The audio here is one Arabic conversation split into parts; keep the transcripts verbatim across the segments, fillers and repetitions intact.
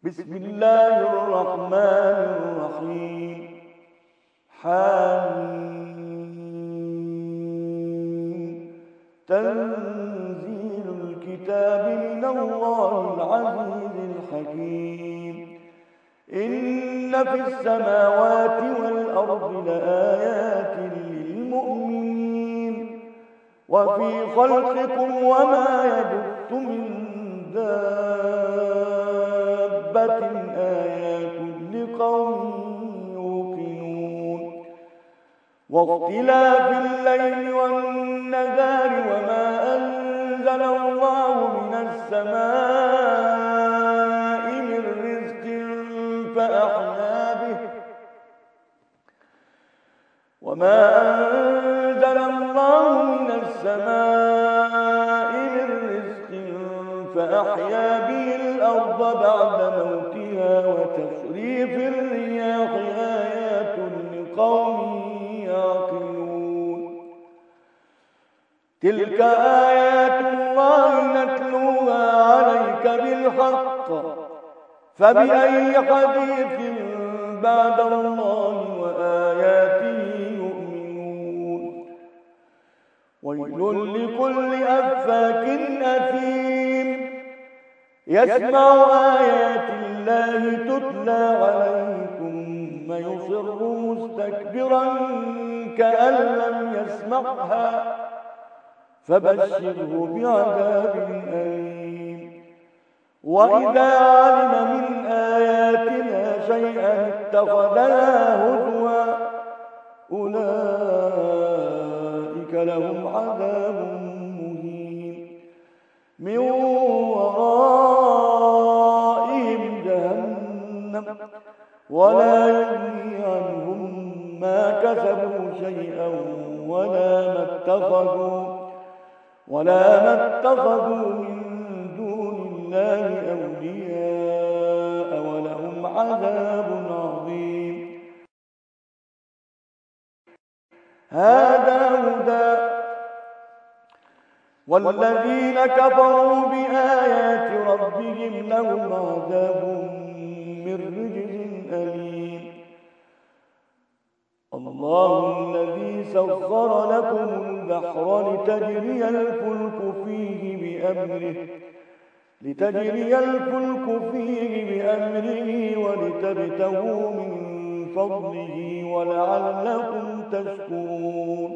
بسم الله الرحمن الرحيم. حميم. تنزيل الكتاب من الله العزيز الحكيم. إن في السماوات والأرض لآيات للمؤمنين وفي خلقكم وما يبث من دابة آيات لقوم يوقنون. واختلاف الليل والنهار وما أنزل الله من السماء من رزق فأحيا به وما أنزل الله من السماء من رزق فأحيا به الأرض بعد موتها وتصريف الرياح آيات لقوم يعقلون. تلك آيات الله نتلوها عليك بالحق فبأي حديث بعد الله وآياته يؤمنون. ويل لكل أفاك أثيم يسمع آيات الله تتلى عليه ثم يصر مستكبرا كأن لم يسمعها فبشره بعذاب أليم. وإذا علم من آياتنا شيئا اتخذها هزوا أولئك لهم عذاب مهين من ورائهم جهنم ولا يغني عنهم ما كسبوا شيئا ولا ما اتخذوا ولا ما اتخذوا من دون الله أولياء ولهم عذاب عظيم. هذا هدى والذين كفروا بآيات ربهم لهم عذاب من رجز أليم. الله الذي سخر لكم البحر لتجري الفلك فيه بأمره لتجري الفلك فيه بأمره ولتبتغوا من فضله ولعلكم تشكرون.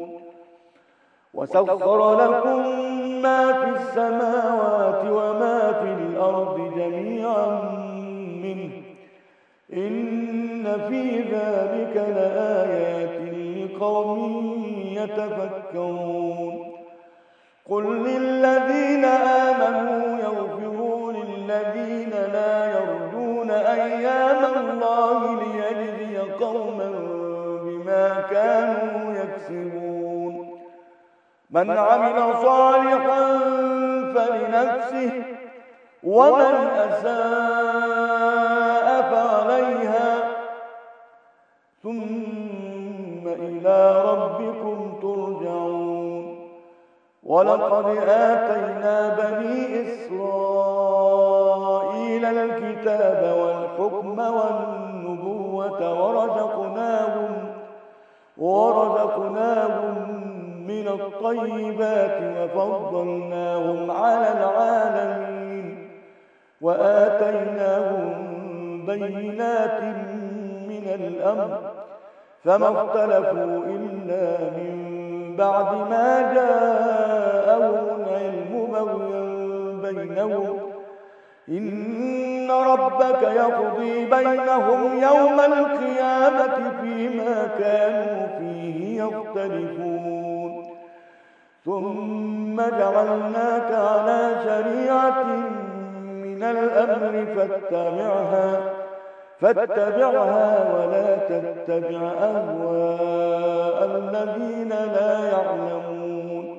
وسخر لكم ما في السماوات وما في الأرض جميعا منه إن في ذلك لآيات لقوم يتفكرون. قل للذين آمنوا يغفروا للذين لا يرجون أيام الله ليجزي قوما بما كانوا يكسبون. من عمل صالحا فلنفسه ومن أساء فعليها ثم إلى ربكم ترجعون. ولقد آتينا بني إسرائيل الكتاب والحكم والنبوة ورزقناهم ورزقناهم من الطيبات وفضلناهم على العالمين وآتيناهم بينات من الأمر فما اختلفوا إلا من بعد ما جاءهم العلم بغيا بينهم إن ربك يقضي بينهم يوم القيامة فيما كانوا فيه يختلفون. ثم جعلناك على شريعة من الأمر فاتبعها فاتبعها ولا تتبع أهواء الذين لا يعلمون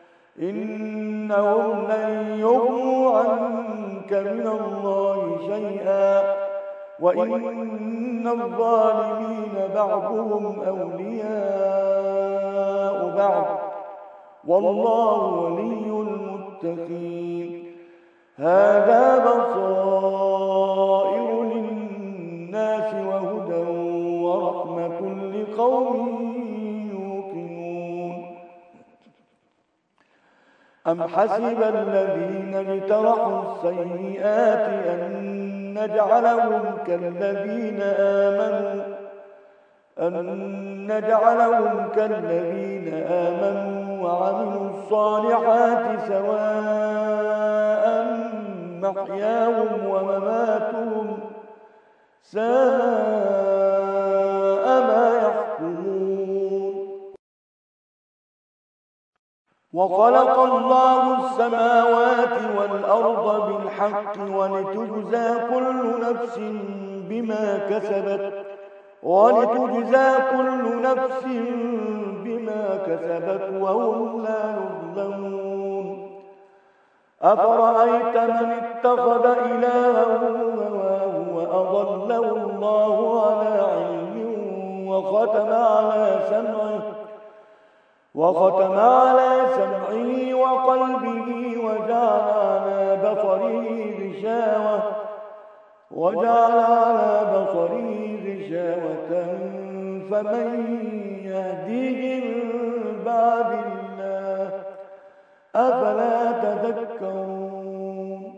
إنهم لن يغنوا عنك من الله شيئا وإن الظالمين بعضهم أولياء بعض والله ولي المتقين. هذا بصائر أم حسب الذين اجترحوا السيئات أن نجعلهم كالذين آمنوا أن نجعلهم كالذين آمنوا وعملوا الصالحات سواء محياهم ومماتهم ساء ما يحكمون. وخلق الله السماوات والأرض بالحق ولتجزى كل نفس بما كسبت ولتجزى كل نفس بما كسبت وهم لا يظلمون. أفرأيت من اتخذ إلهه هواه وأضله الله على علم وختم على سمعه وختم على سمعه وقلبه وجعل على بصره غشاوة وجعل على بصره غشاوة فمن يهديه من بعد الله أفلا تذكرون.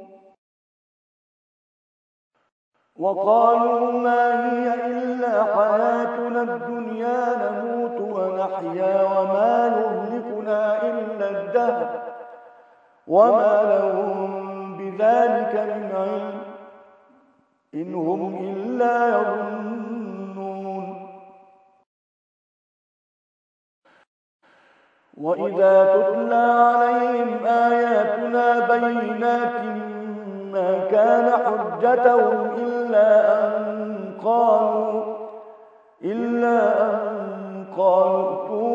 وقالوا ما هي إلا حياتنا الدنيا نموت ونحيا وما يهلكنا إلا الدهر وما لهم بذلك من علم إن هم إلا يظنون. وإذا تتلى عليهم آياتنا بينات ما كان حجتهم إلا أن قالوا إلا أن قالوا ائتوا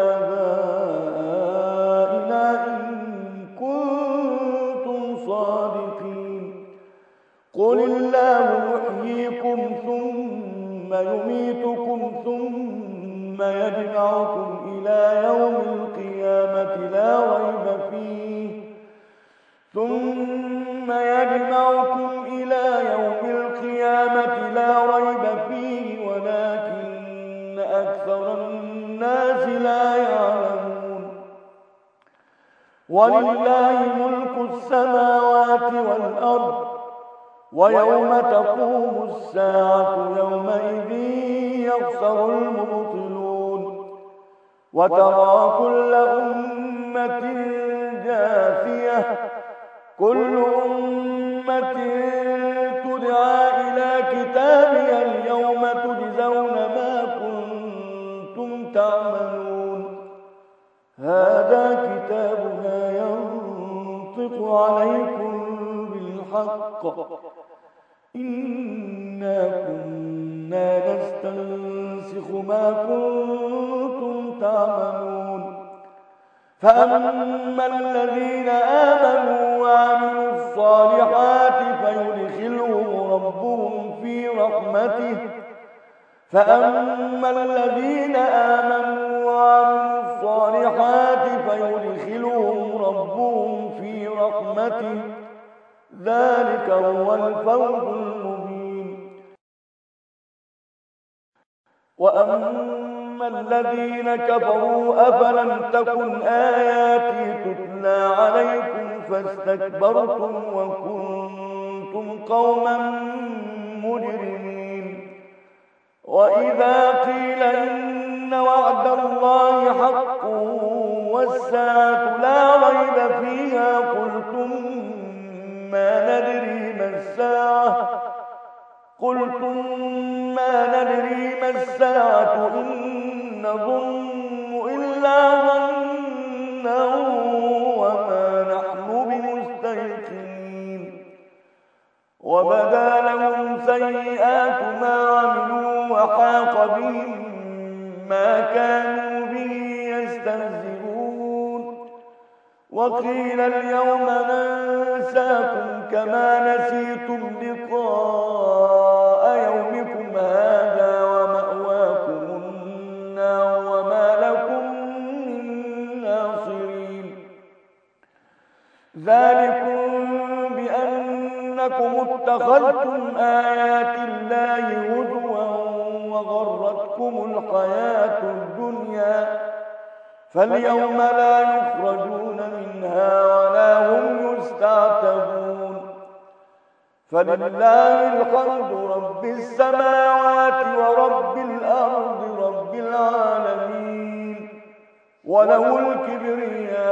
بآبائنا إن كنتم صادقين. قل الله يحييكم ثم يميتكم ثم يجمعكم إلى يوم القيامة لا ريب فيه ثم يجمعكم إلى يوم القيامة لا ريب فيه ولكن أكثر الناس لا يعلمون. ولله ملك السماوات والأرض ويوم تقوم الساعة يومئذ يخسر المبطلون. وترى كل أمة جاثية كل أمة تدعى إلى كتابها اليوم تجزون ما كنتم تعملون. هذا كتابنا ينطق عليكم بالحق إنا كنا نستنسخ ما كنتم تعملون. فأما الذين آمنوا وعملوا الصالحات فيدخلهم ربهم في رحمته فأما الذين آمنوا وعملوا الصالحات فيدخلهم ربهم في رحمته ذلك هو الفوز المبين. وأما الذين كفروا أفلم تكن آياتي تتلى عليكم فاستكبرتم وكنتم قوما مجرمين. وإذا قيل إن وعد الله حق والساعة لا ريب فيها قلتم ما ندري ما الساعة قلتم ما ندري ما الساعة إن نظن إلا ظنا وما نحن بمستيقنين. وبدا لهم سيئات ما عملوا وحاق بهم ما كانوا به يستهزئون. وقيل اليوم ننساكم كما نسيتم لقاء يومكم هذا ومأواكم النار وما لكم من ناصرين. ذلكم بأنكم اتخذتم آيات الله هزوا وغرتكم الحياة الدنيا فاليوم لا يخرجون منها ولا هم يستعتبون فلله الحمد رب السماوات ورب الأرض رب العالمين وله الكبرياء